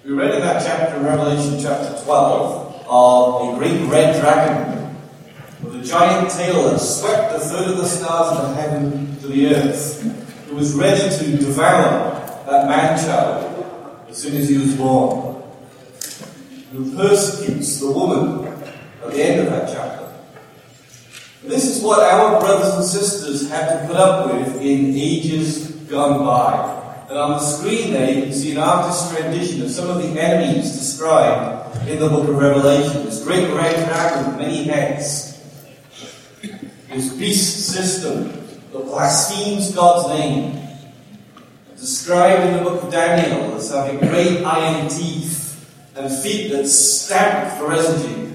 We read in that chapter in Revelation chapter 12 of a great red dragon with a giant tail that swept a third of the stars of the heaven to the earth, who was ready to devour that man-child as soon as he was born, who persecutes the woman at the end of that chapter. This is what our brothers and sisters had to put up with in ages gone by. And on the screen there you can see an artist's rendition of some of the enemies described in the book of Revelation. This great red dragon with many heads. This beast system that blasphemes God's name. Described in the book of Daniel as having great iron teeth and feet that stamp for residue.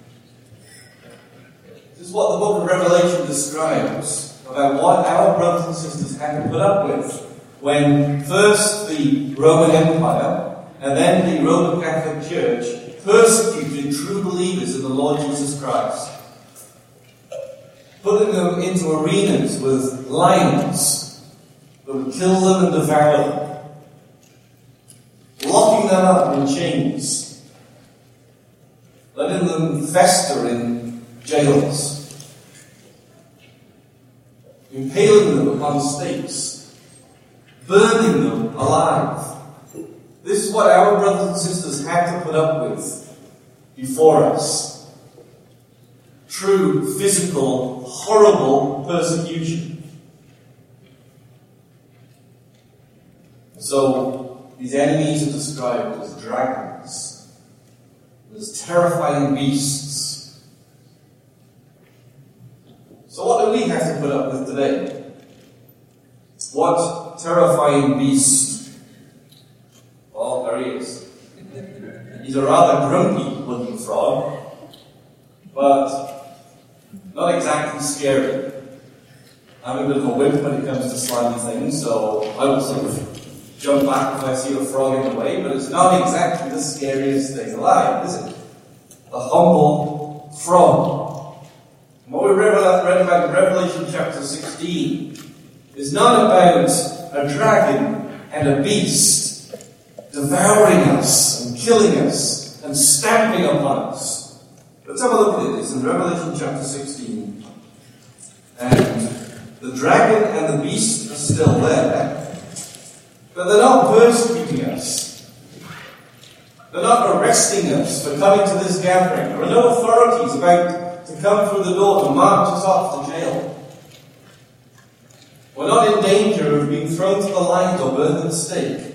This is what the book of Revelation describes about what our brothers and sisters had to put up with when first the Roman Empire and then the Roman Catholic Church persecuted true believers in the Lord Jesus Christ, putting them into arenas with lions that would kill them and devour them, locking them up in chains, letting them fester in jails, impaling them upon stakes, burning them alive. This is what our brothers and sisters had to put up with before us. True, physical, horrible persecution. So, these enemies are described as dragons, as terrifying beasts. So what do we have to put up with today? What terrifying beast? Oh, there he is. He's a rather grumpy looking frog, but not exactly scary. I'm a bit of a wimp when it comes to slimy things, so I will sort of jump back if I see a frog in the way, but it's not exactly the scariest thing alive, is it? The humble frog. And what we read about in Revelation chapter 16 is not about a dragon and a beast devouring us and killing us and stamping upon us. Let's have a look at it. It's in Revelation chapter 16. And the dragon and the beast are still there, but they're not persecuting us. They're not arresting us for coming to this gathering. There are no authorities about to come through the door to march us off to jail. We're not in danger of being thrown to the lions or burned at the stake.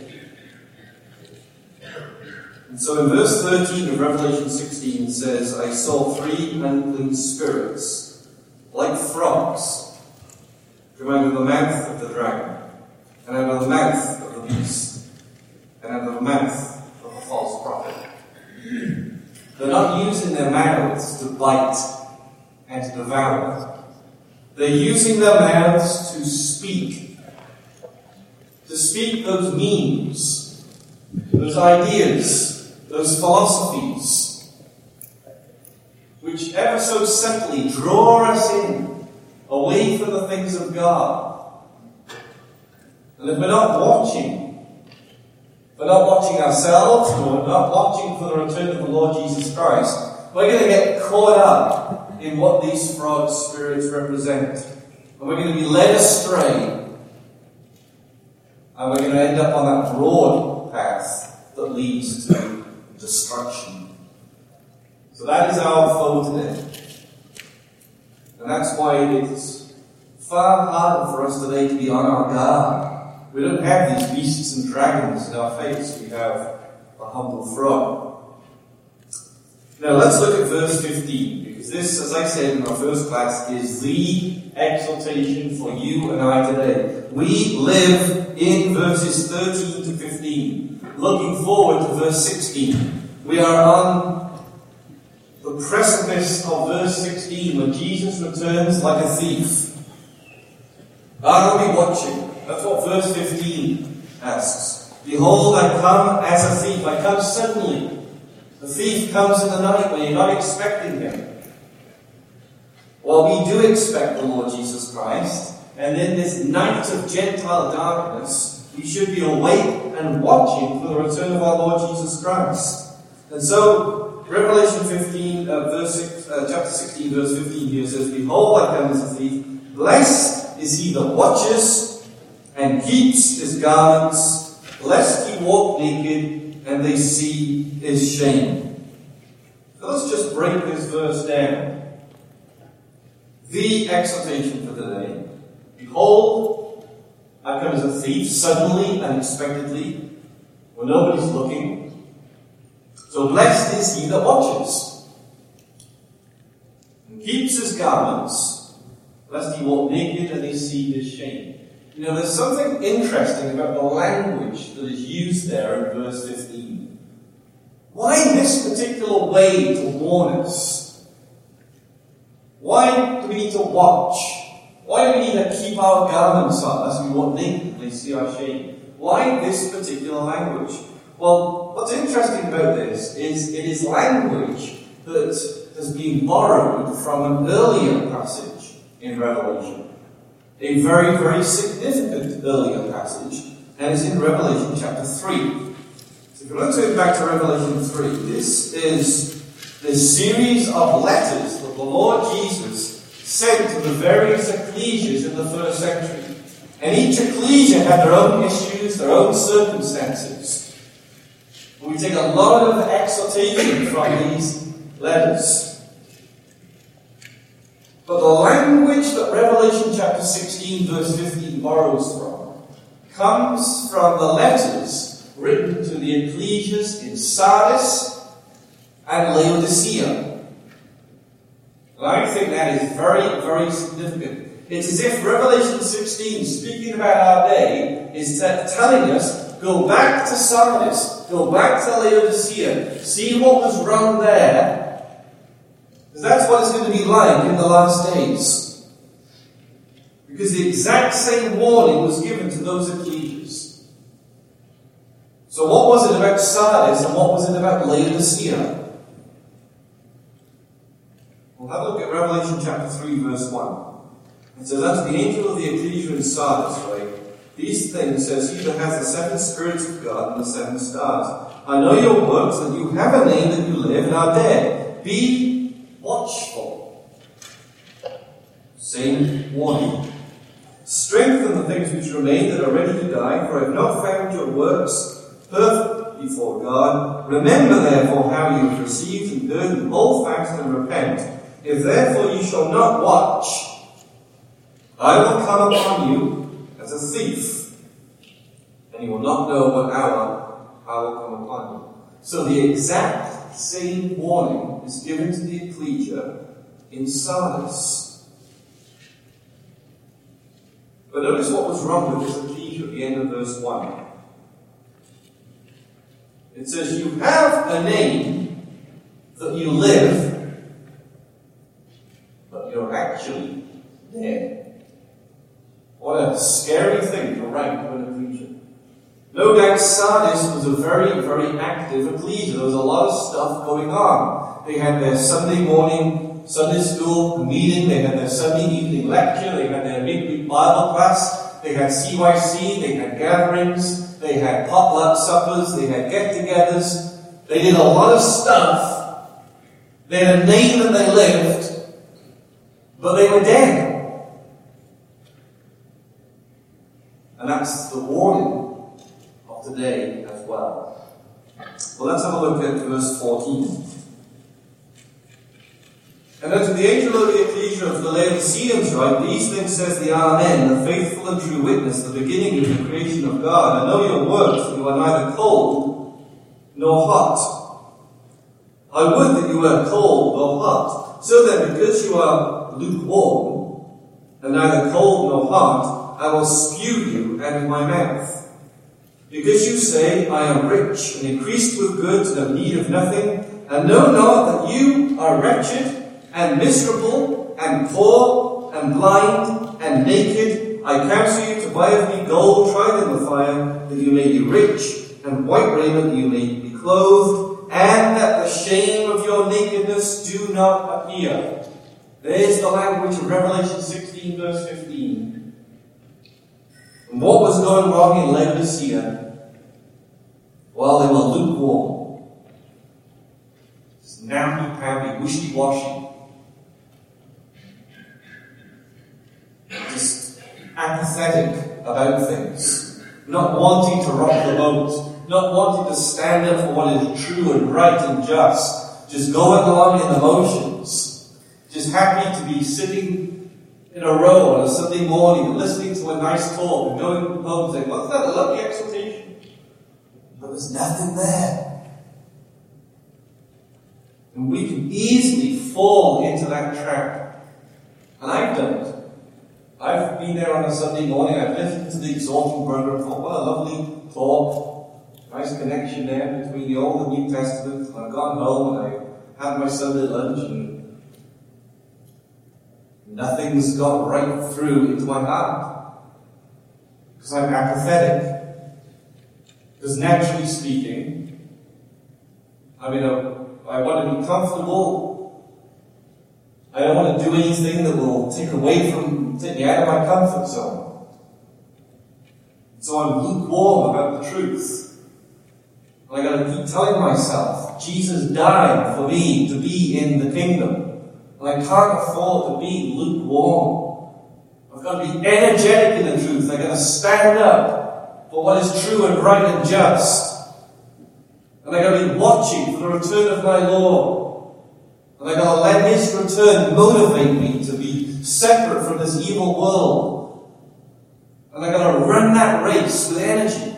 And so in verse 13 of Revelation 16 it says, I saw 3 unclean spirits, like frogs, come out of the mouth of the dragon, and out of the mouth of the beast, and out of the mouth of the false prophet. They're not using their mouths to bite and to devour. They're using their mouths to speak those memes, those ideas, those philosophies, which ever so subtly draw us in, away from the things of God. And if we're not watching ourselves, or we're not watching for the return of the Lord Jesus Christ, we're going to get caught up in what these frog spirits represent. And we're going to be led astray. And we're going to end up on that broad path that leads to destruction. So that is our foe today. And that's why it's far harder for us today to be on our guard. We don't have these beasts and dragons in our face. We have a humble frog. Now let's look at verse 15. Because this, as I said in our first class, is the exhortation for you and I today. We live in verses 13 to 15. Looking forward to verse 16. We are on the precipice of verse 16 when Jesus returns like a thief. Are we watching? That's what verse 15 asks. Behold, I come as a thief. I come suddenly. The thief comes in the night when you're not expecting him. Well, we do expect the Lord Jesus Christ. And in this night of Gentile darkness, We should be awake and watching for the return of our Lord Jesus Christ. And so, Revelation 15, chapter 16, verse 15 here says, Behold, I come as a thief. Blessed is he that watches and keeps his garments, lest he walk naked and they see his shame. So let's just break this verse down. The exhortation for today. Behold, I come as a thief, suddenly, unexpectedly, when nobody's looking. So blessed is he that watches and keeps his garments, lest he walk naked and they see his shame. You know, there's something interesting about the language that is used there in verse 15. Why this particular way to warn us? Why do we need to watch? Why do we need to keep our garments on lest we walk naked and they see our shame? Why this particular language? Well, what's interesting about this is it is language that has been borrowed from an earlier passage in Revelation. A very, very significant earlier passage, and it's in Revelation chapter 3. So if you want to turn back to Revelation 3, this is the series of letters that the Lord Jesus sent to the various ecclesias in the first century. And each ecclesia had their own issues, their own circumstances. And we take a lot of exhortation from these letters. But the language that Revelation chapter 16 verse 15 borrows from comes from the letters written to the ecclesias in Sardis and Laodicea. And I think that is very, very significant. It's as if Revelation 16, speaking about our day, is telling us, go back to Sardis, go back to Laodicea, see what was wrong there, because that's what it's going to be like in the last days. Because the exact same warning was given to those ecclesias. So what was it about Sardis and what was it about Laodicea? We'll have a look at Revelation chapter 3 verse 1. It says, unto the angel of the ecclesia in Sardis write, these things says he that has the seven spirits of God and the seven stars. I know your works, that you have a name, that you live and are dead. Be watchful. Same warning. Strengthen the things which remain that are ready to die, for I have not found your works perfect before God. Remember therefore how you have received and heard, and hold fast and repent. If therefore you shall not watch, I will come upon you as a thief, and you will not know what hour I will come upon you. So the exact same warning is given to the ecclesia in Sardis. But notice what was wrong with this ecclesia at the end of verse 1. It says, you have a name that you live, but you're actually dead. What a scary thing to write to an ecclesia. No doubt Sardis was a very, very active ecclesia. There was a lot of stuff going on. They had their Sunday morning Sunday school meeting, they had their Sunday evening lecture, they had their midweek Bible class, they had CYC, they had gatherings, they had potluck suppers, they had get-togethers. They did a lot of stuff. They had a name that they lived, but they were dead. And that's the warning of today as well. Well, let's have a look at verse 14. And unto the angel of the ecclesia of the Laodiceans write, these things says the Amen, the faithful and true witness, the beginning of the creation of God. I know your works, that you are neither cold nor hot. I would that you were cold nor hot. So then, because you are lukewarm, and neither cold nor hot, I will spew you out of my mouth. Because you say, I am rich, and increased with goods, and have need of nothing, and know not that you are wretched, and miserable, and poor, and blind, and naked. I counsel you to buy of me gold tried in the fire, that you may be rich, and white raiment, that you may be clothed, and that the shame of your nakedness do not appear. There's the language of Revelation 16, verse 15. And what was going wrong in Laodicea? Well, they were lukewarm. Just namby-pamby, wishy-washy. Just apathetic about things. Not wanting to rock the boat. Not wanting to stand up for what is true and right and just. Just going along in the motions. Just happy to be sitting in a row on a Sunday morning and listening to a nice talk and going home saying, "What's that lovely exhortation?" But there's nothing there. And we can easily fall into that trap. And I've done it. I've been there on a Sunday morning, I've listened to the exhorting brother and thought, what a lovely talk. Nice connection there between the Old and New Testament. And I've gone home and I had my Sunday lunch and nothing's got right through into my heart. Because I'm apathetic. Because naturally speaking, I want to be comfortable. I don't want to do anything that will take me out of my comfort zone. So I'm lukewarm about the truth. And I got to keep telling myself, Jesus died for me to be in the kingdom. And I can't afford to be lukewarm. I've got to be energetic in the truth. I've got to stand up for what is true and right and just. And I've got to be watching for the return of my Lord. And I've got to let His return motivate me to be separate from this evil world. And I've got to run that race with energy.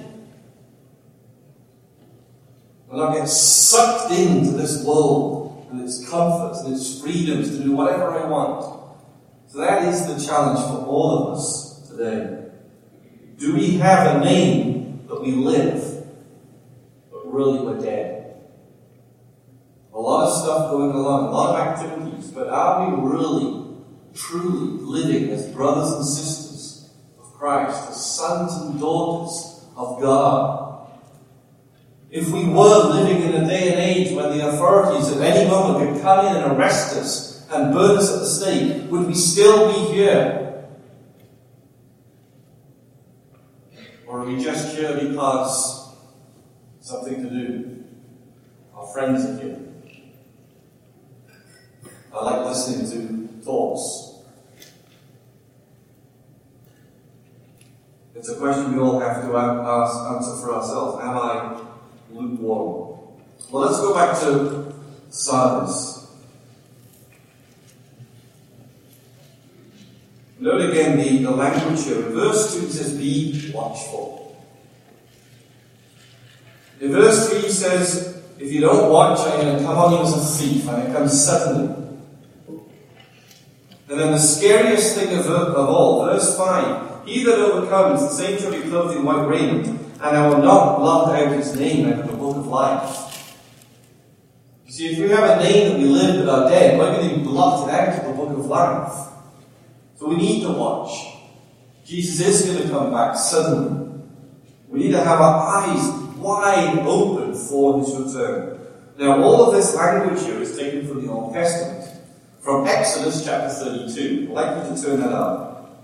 And I'll get sucked into this world and its comforts and its freedoms to do whatever I want. So that is the challenge for all of us today. Do we have a name that we live, but really we're dead? A lot of stuff going along, a lot of activities, but are we really, truly living as brothers and sisters of Christ, as sons and daughters of God? If we were living in a day and age when the authorities at any moment could come in and arrest us and burn us at the stake, would we still be here? Or are we just here because something to do? Our friends are here. I like listening to talks. It's a question we all have to answer for ourselves. Am I lukewarm? Well, let's go back to Sardis. Note again the language here. In verse 2 it says, be watchful. In verse 3 he says, if you don't watch, I'm going to come on you as a thief, and it comes suddenly. And then the scariest thing of all, verse 5, he that overcomes, the same shall be clothed in white raiment, and I will not blot out his name out of the book of life. You see, if we have a name that we live but are dead, we're going to be blotted out of the book of life. So we need to watch. Jesus is going to come back suddenly. We need to have our eyes wide open for his return. Now, all of this language here is taken from the Old Testament. From Exodus chapter 32. I'd like you to turn that up.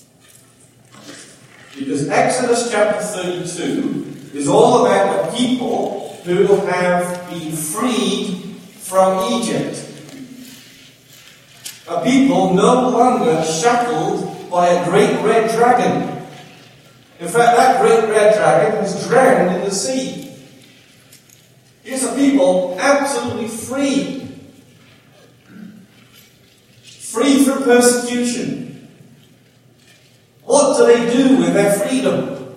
Because Exodus chapter 32 is all about the people who have been freed from Egypt. A people no longer shackled by a great red dragon. In fact, that great red dragon was drowned in the sea. Here's a people absolutely free. Free from persecution. What do they do with their freedom?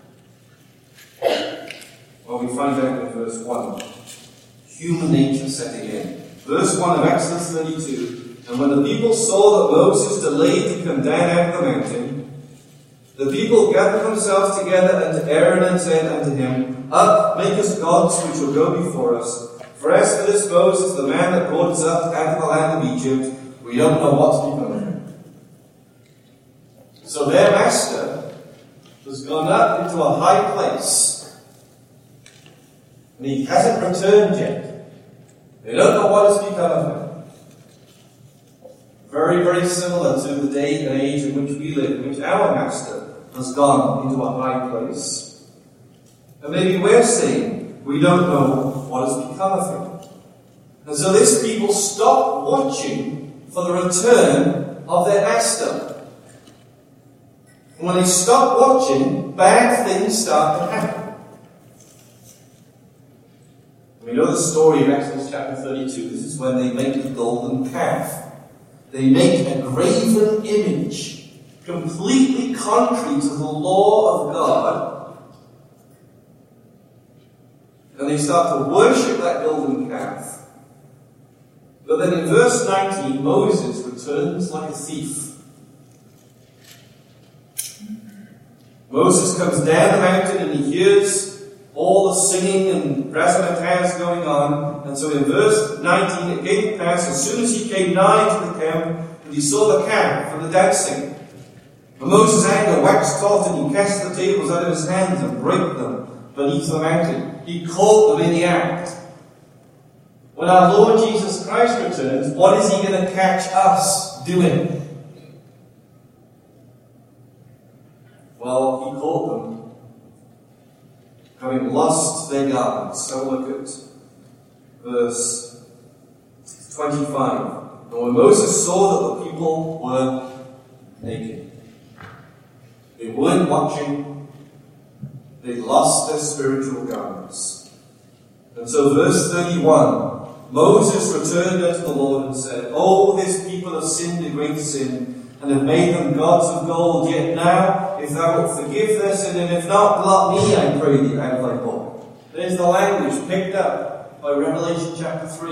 Well, we find out in verse 1. Human nature setting in. Verse 1 of Exodus 32. And when the people saw that Moses delayed to come down out of the mountain, the people gathered themselves together unto Aaron and said unto him, Up, make us gods which will go before us. For as for this Moses, the man that brought us up out of the land of Egypt, we don't know what's become of him. So their master has gone up into a high place, and he hasn't returned yet. They don't know what has become of him. Very, very similar to the day and age in which we live, in which our master has gone into a high place. And maybe we're saying we don't know what has become of him. And so this people stop watching for the return of their master. And when they stop watching, bad things start to happen. We know the story of Exodus chapter 32. This is when they make the golden calf. They make a graven image, completely contrary to the law of God. And they start to worship that golden calf. But then in verse 19, Moses returns like a thief. Moses comes down the mountain and he hears all the singing and razzmatazz going on. And so in verse 19, it came to pass, as soon as he came nigh to the camp, and he saw the camp and the dancing. And Moses' anger waxed hot, and he cast the tables out of his hands and brake them beneath the mountain. He caught them in the act. When our Lord Jesus Christ returns, what is he going to catch us doing? Well, he caught them having lost their garments. Have a look at verse 25. And when Moses saw that the people were naked, they weren't watching, they lost their spiritual garments. And so verse 31, Moses returned unto the Lord and said, Oh, this people have sinned a great sin, and have made them gods of gold. Yet now, if thou wilt forgive their sin, and if not, blot me, I pray thee, out of thy book. There's the language picked up by Revelation chapter 3.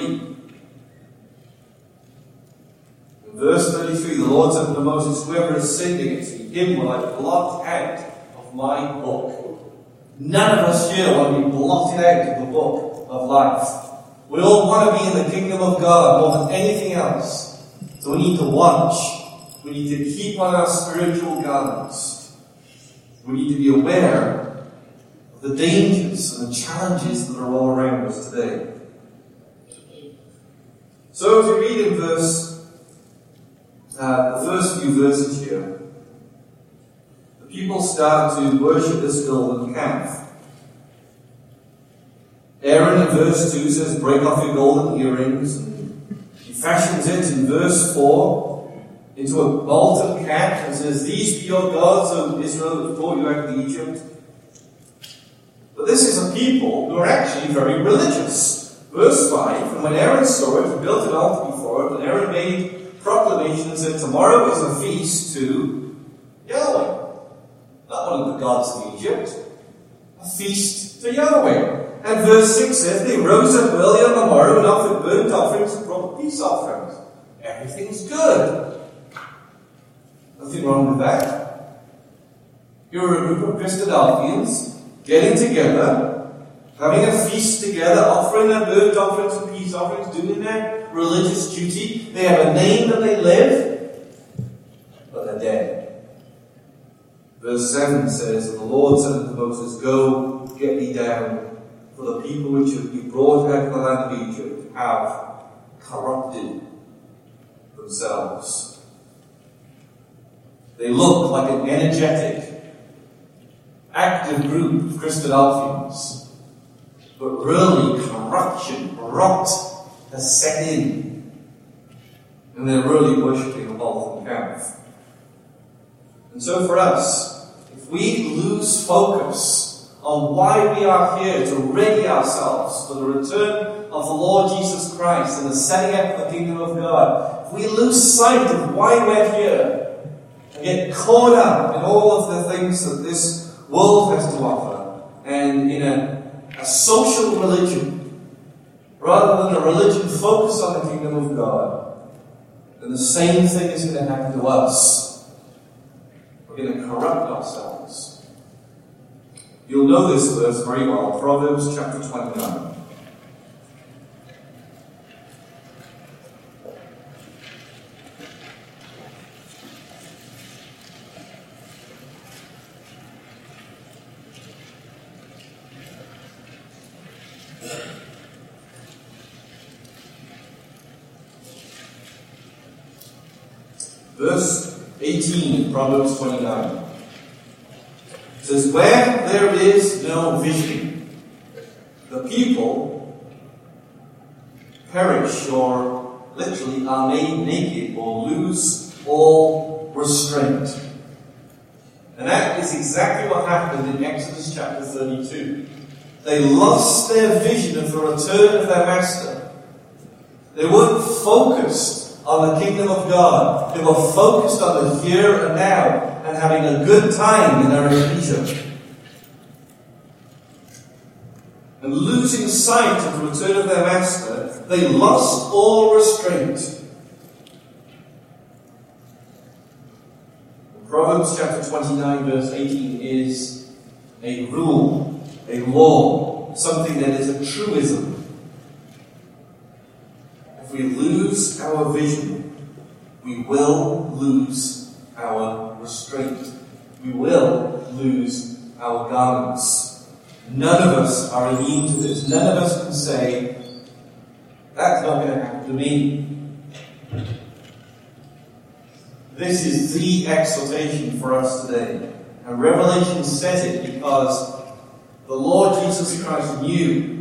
In verse 33, the Lord said to Moses, Whoever has sinned against me, him will I blot out of my book. None of us here want to be blotted out of the book of life. We all want to be in the kingdom of God more than anything else. So we need to watch. We need to keep on our spiritual garments. We need to be aware of the dangers and the challenges that are all around us today. So as we read in the first few verses here, the people start to worship this golden calf. Aaron in verse 2 says, break off your golden earrings. And he fashions it in verse 4 into a molten calf and says, These be your gods, O Israel, that brought you out of Egypt. But this is a people who are actually very religious. Verse 5, and when Aaron saw it, he built an altar before it, and Aaron made proclamation and said, Tomorrow is a feast to Yahweh. Not one of the gods of Egypt. A feast to Yahweh. And verse 6 says, They rose up early on the morrow and offered burnt offerings and brought peace offerings. Everything's good. Nothing wrong with that. You're a group of Christadelphians getting together, having a feast together, offering their burnt offerings and peace offerings, doing their religious duty. They have a name that they live, but they're dead. Verse 7 says, And the Lord said unto Moses, Go, get thee down, for the people which have been brought out of the land of Egypt have corrupted themselves. They look like an energetic, active group of Christadelphians, but really corruption, rot has set in, and they're really worshipping a molten calf. And so for us, if we lose focus on why we are here to ready ourselves for the return of the Lord Jesus Christ and the setting up of the kingdom of God, if we lose sight of why we're here, and get caught up in all of the things that this world has to offer, and in a social religion, rather than a religion focused on the kingdom of God, then the same thing is going to happen to us. We're going to corrupt ourselves. You'll know this verse very well, Proverbs chapter 29. Verse 18, Proverbs 29. says, where there is no vision, the people perish or literally are made naked or lose all restraint. And that is exactly what happened in Exodus chapter 32. They lost their vision of the return of their master. They weren't focused on the kingdom of God. They were focused on the here and now and having a good time in their leisure. And losing sight of the return of their master, they lost all restraint. Proverbs chapter 29 verse 18 is a rule, a law, something that is a truism. If we lose our vision, we will lose our restraint. We will lose our garments. None of us are immune to this. None of us can say, that's not going to happen to me. This is the exhortation for us today. And Revelation says it because the Lord Jesus Christ knew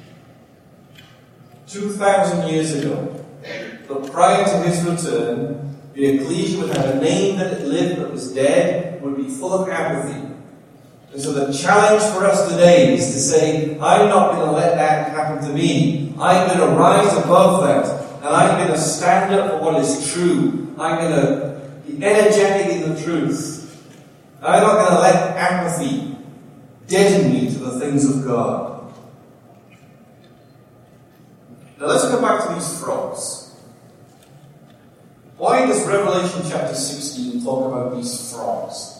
2,000 years ago that prior to his return, the ecclesia would have a name that it lived but was dead, would be full of apathy. And so the challenge for us today is to say, I'm not going to let that happen to me. I'm going to rise above that. And I'm going to stand up for what is true. I'm going to be energetic in the truth. I'm not going to let apathy deaden me to the things of God. Now let's go back to these frogs. Why does Revelation chapter 16 talk about these frogs?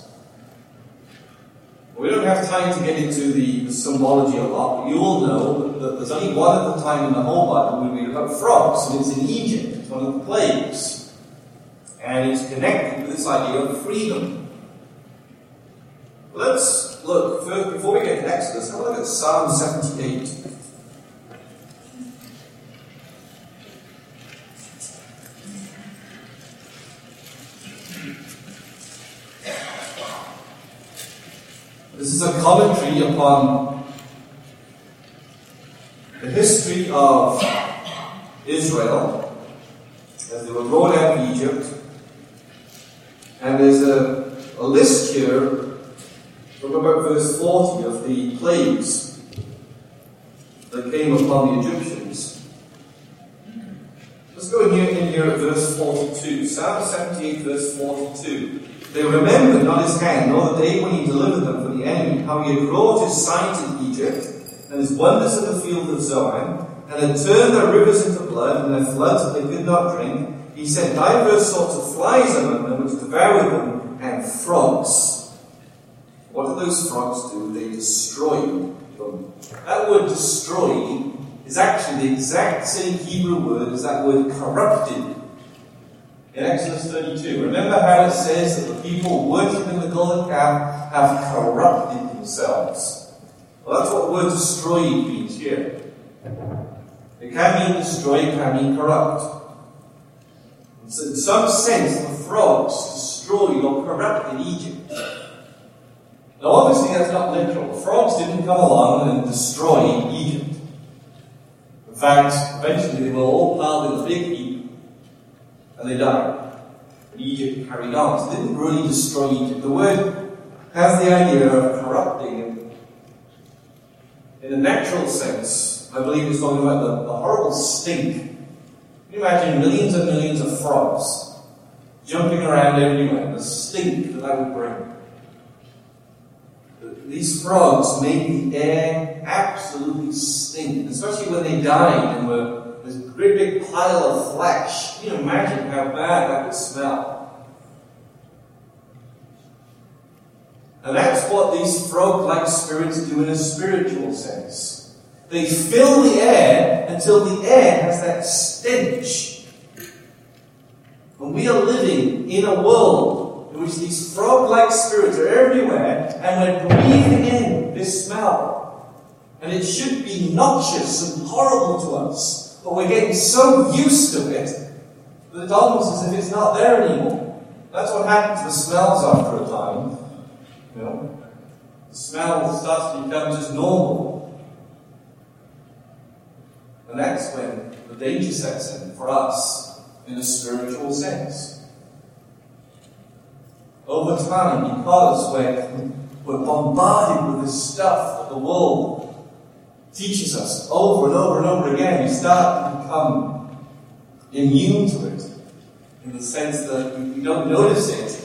We don't have time to get into the symbology a lot, but you all know that there's only one other time in the whole Bible we read about frogs, and it's in Egypt. It's one of the plagues. And it's connected with this idea of freedom. Let's look, first, before we get to Exodus, have a look at Psalm 78. This is a commentary upon the history of Israel as they were brought out of Egypt. And there's a list here from about verse 40 of the plagues that came upon the Egyptians. Let's go in here at verse 42. Psalm 78 verse 42. They remembered not his hand, nor the day when he delivered them from the enemy, how he had wrought his signs in Egypt, and his wonders in the field of Zoan, and had turned their rivers into blood, and their floods that they could not drink. He sent diverse sorts of flies among them, which devoured them, and frogs. What did those frogs do? They destroyed them. That word destroyed is actually the exact same Hebrew word as that word corrupted. In Exodus 32, remember how it says that the people worshipping the golden calf have corrupted themselves. Well, that's what the word destroyed means here. It can mean destroyed, it can mean corrupt. So in some sense, the frogs destroyed or corrupted Egypt. Now obviously that's not literal. The frogs didn't come along and destroy Egypt. In fact, eventually they were all piled in a big heap, and they died. And Egypt carried on. So it didn't really destroy Egypt. The word has the idea of corrupting. In a natural sense, I believe it's talking about the horrible stink. Can you imagine millions and millions of frogs jumping around everywhere, the stink that would bring? These frogs made the air absolutely stink, especially when they died and were this great big pile of flesh. Can you imagine how bad that would smell? And that's what these frog-like spirits do in a spiritual sense. They fill the air until the air has that stench. And we are living in a world in which these frog-like spirits are everywhere, and we're breathing in this smell. And it should be noxious and horrible to us. But we're getting so used to it that it's almost as if it's not there anymore. That's what happens to the smells after a time. You know? The smell starts to become just normal. And that's when the danger sets in for us in a spiritual sense. Over time, because we're bombarded with this stuff that the world teaches us over and over and over again, we start to become immune to it, in the sense that we don't notice it.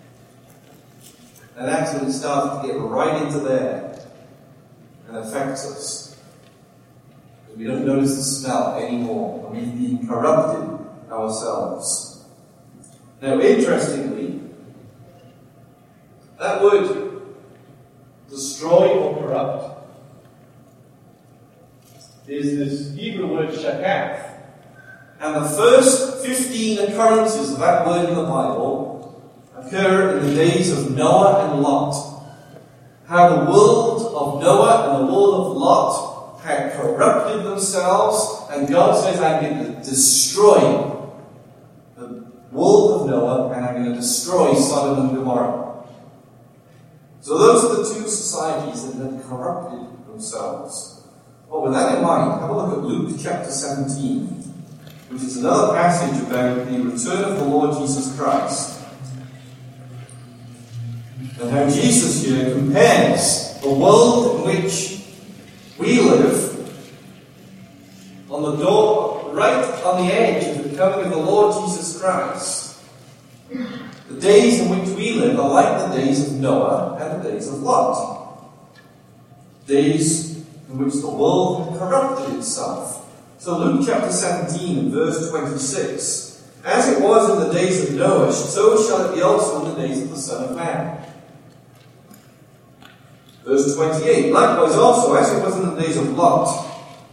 And that's when it starts to get right into there and affects us. Because we don't notice the smell anymore, and we've been corrupted ourselves. Now, interestingly, that word destroy or corrupt is this Hebrew word shakath. And the first 15 occurrences of that word in the Bible occur in the days of Noah and Lot. How the world of Noah and the world of Lot had corrupted themselves, and God says, I'm going to destroy the world of Noah, and I'm going to destroy Sodom and Gomorrah. So those are the two societies that had corrupted themselves. Well, with that in mind, have a look at Luke chapter 17, which is another passage about the return of the Lord Jesus Christ. And how Jesus here compares the world in which we live on the door, right on the edge of the coming of the Lord Jesus Christ. The days in which we live are like the days of Noah and the days of Lot. Days in which the world had corrupted itself. So Luke chapter 17 and verse 26. As it was in the days of Noah, so shall it be also in the days of the Son of Man. Verse 28. Likewise also, as it was in the days of Lot.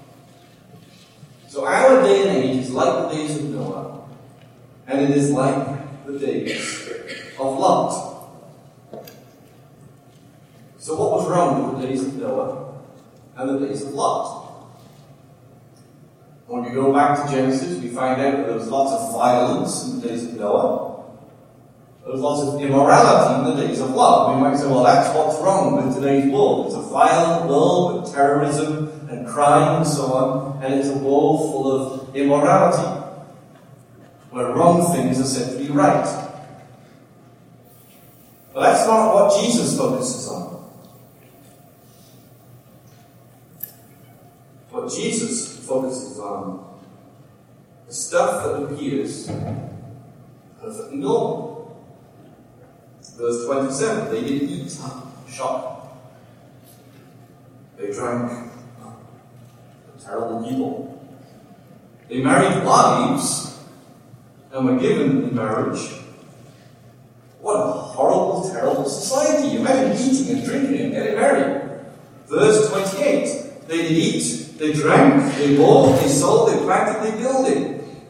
So our day and age is like the days of Noah, and it is like the days of Lot. So what was wrong with the days of Noah and the days of Lot? When we go back to Genesis, we find out that there was lots of violence in the days of Noah. There was lots of immorality in the days of Lot. We might say, well, that's what's wrong with today's world. It's a violent world with terrorism and crime and so on, and it's a world full of immorality, where wrong things are said to be right. But that's not what Jesus focuses on. What Jesus focuses on is stuff that appears perfectly normal. Verse 27, they did eat, shock. They drank, terrible people. They married wives and were given in marriage. What a horrible, terrible society. Imagine eating and drinking and getting married. Verse 28, they did eat, they drank, they bought, they sold, they planted, they builded.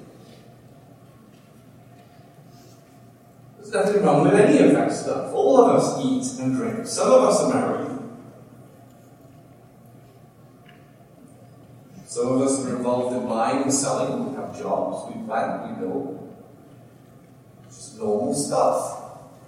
There's nothing wrong with any of that stuff. All of us eat and drink. Some of us are married. Some of us are involved in buying and selling. We have jobs, we plant, we build. It's just normal stuff.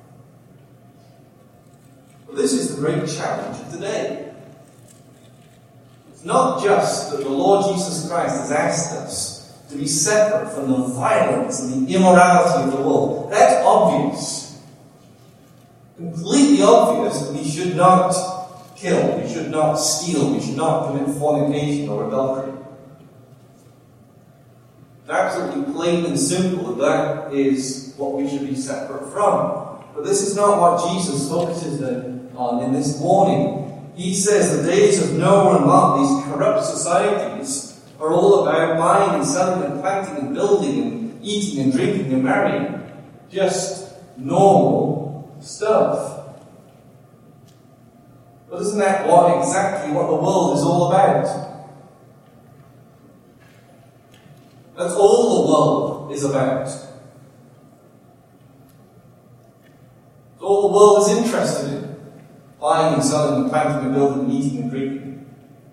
But this is the great challenge of today. It's not just that the Lord Jesus Christ has asked us to be separate from the violence and the immorality of the world. That's obvious. Completely obvious that we should not kill, we should not steal, we should not commit fornication or adultery. It's absolutely plain and simple that is what we should be separate from. But this is not what Jesus focuses on in this morning. He says the days of Noah and Lot, these corrupt societies, are all about buying and selling and planting and building and eating and drinking and marrying. Just normal stuff. But isn't that exactly what the world is all about? That's all the world is about. It's all the world is interested in. Buying and selling and planting and building and eating and drinking.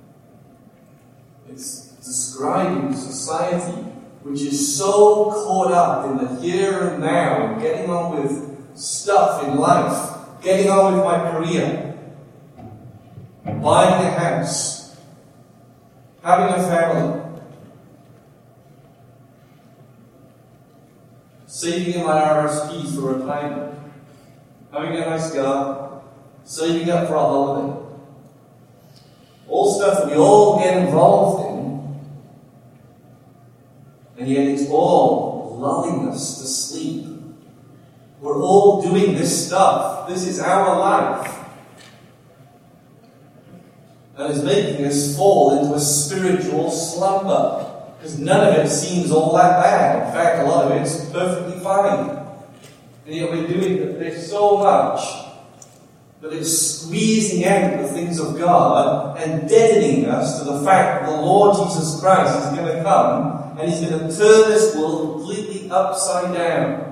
It's describing a society which is so caught up in the here and now and getting on with stuff in life, getting on with my career, buying a house, having a family, saving in my RSPs for retirement, having a nice garden, saving up for a holiday. All stuff that we all get involved in, and yet it's all lulling us to sleep. We're all doing this stuff. This is our life. And it's making us fall into a spiritual slumber. Because none of it seems all that bad. In fact, a lot of it's perfectly fine. And yet we're doing this so much that it's squeezing out the things of God and deadening us to the fact that the Lord Jesus Christ is going to come and He's going to turn this world completely upside down.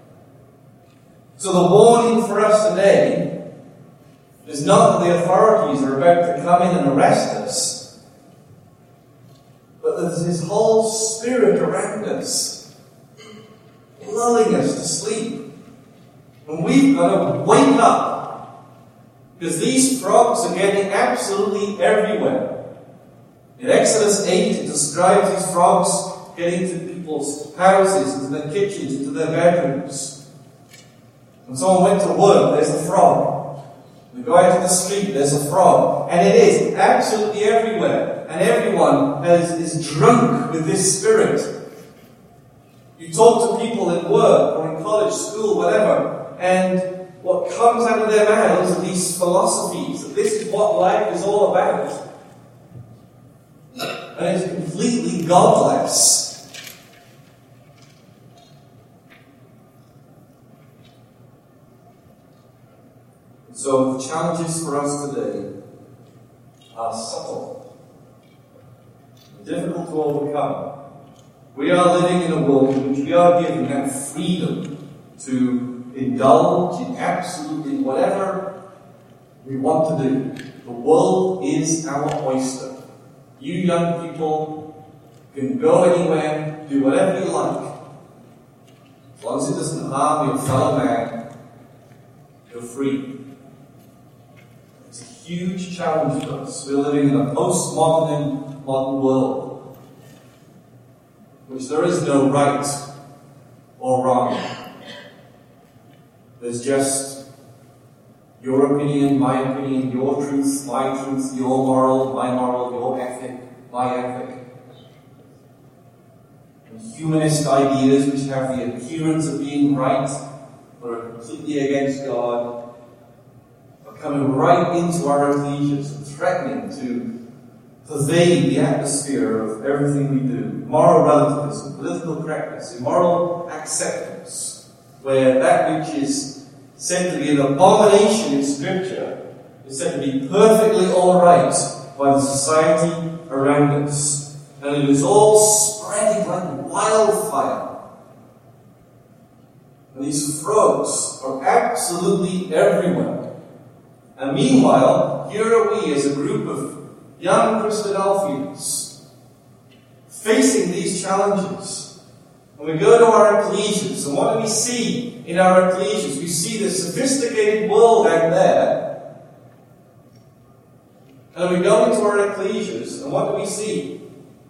So the warning for us today is not that the authorities are about to come in and arrest us, but that there's this whole spirit around us, lulling us to sleep. And we've got to wake up, because these frogs are getting absolutely everywhere. In Exodus 8, it describes these frogs getting into people's houses, into their kitchens, into their bedrooms. When someone went to work, there's a frog. We go out to the street, there's a frog. And it is absolutely everywhere. And everyone is drunk with this spirit. You talk to people at work or in college, school, whatever, and what comes out of their mouths are these philosophies, that this is what life is all about. And it's completely godless. So the challenges for us today are subtle, difficult to overcome. We are living in a world in which we are given that freedom to indulge in absolutely whatever we want to do. The world is our oyster. You young people can go anywhere, do whatever you like. As long as it doesn't harm your fellow man, you're free. It's a huge challenge for us. We're living in a postmodern and modern world, in which there is no right or wrong. There's just your opinion, my opinion, your truth, my truth, your moral, my moral, your ethic, my ethic. And humanist ideas which have the appearance of being right, but are completely against God, coming right into our ecclesias and threatening to pervade the atmosphere of everything we do. Moral relativism, political correctness, immoral acceptance, where that which is said to be an abomination in Scripture is said to be perfectly all right by the society around us. And it is all spreading like wildfire. And these frogs are absolutely everywhere. And meanwhile, here are we as a group of young Christadelphians facing these challenges. And we go to our ecclesias, and what do we see in our ecclesias? We see this sophisticated world out there. And we go into our ecclesias, and what do we see?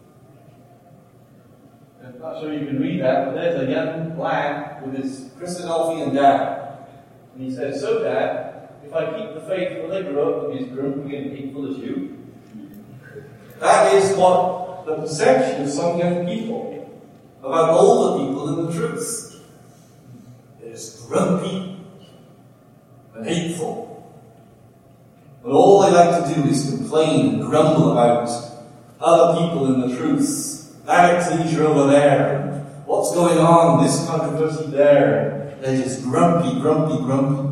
I'm not sure you can read that, but there's a young lad with his Christadelphian dad. And he says, "So, Dad, if I keep the faith, will they grow up to be as grumpy and hateful as you?" That is what the perception of some young people about older people in the truth. They're just grumpy and hateful. And all they like to do is complain and grumble about other people in the truth. That ecclesia over there, and what's going on, this controversy there. They're just grumpy, grumpy, grumpy.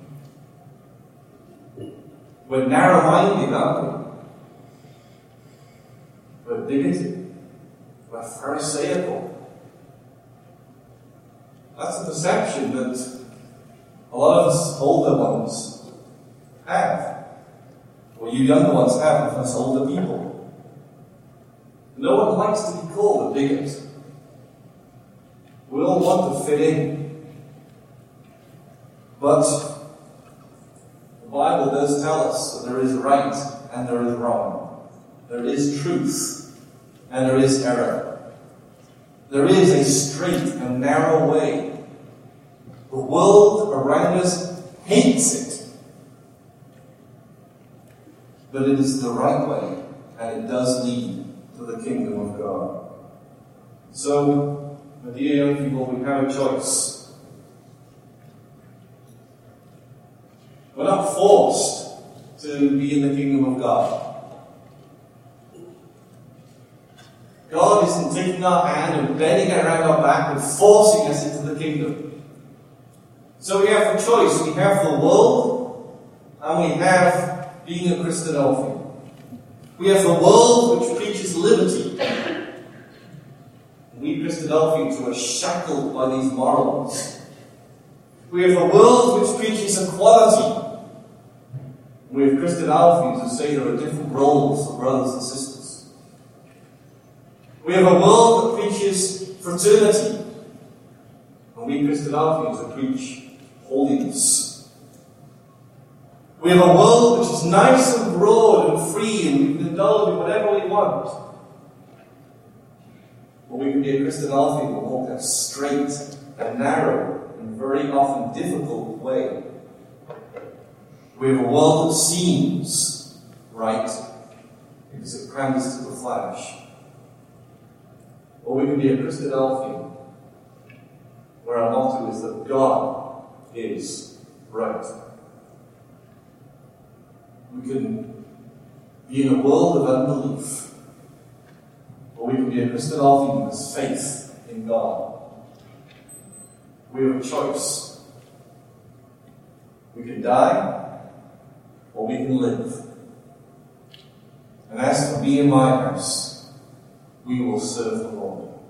We're narrow-minded, aren't we? We're bigoted. We're pharisaical. That's the perception that a lot of us older ones have. Or you younger ones have of us older people. No one likes to be called a bigot. We all want to fit in. But the Bible does tell us that there is right and there is wrong. There is truth and there is error. There is a straight and narrow way. The world around us hates it. But it is the right way, and it does lead to the kingdom of God. So, my dear young people, we have a choice. We're not forced to be in the kingdom of God. God isn't taking our hand and bending it around our back and forcing us into the kingdom. So we have a choice. We have the world, and we have being a Christadelphian. We have the world which preaches liberty. We Christadelphians who are shackled by these morals. We have a world which preaches equality. We have Christadelphians who say there are different roles for brothers and sisters. We have a world that preaches fraternity. And we Christadelphians who preach holiness. We have a world which is nice and broad and free, and we can indulge in whatever we want. Or we can be a Christadelphian who walk a straight and narrow and very often difficult way. We have a world that seems right because it panders to the flesh. Or we can be a Christadelphian where our motto is that God is right. We can be in a world of unbelief, or we can be a Christadelphian who has faith in God. We have a choice. We can die, or we can live. And as for me and my house, we will serve the Lord.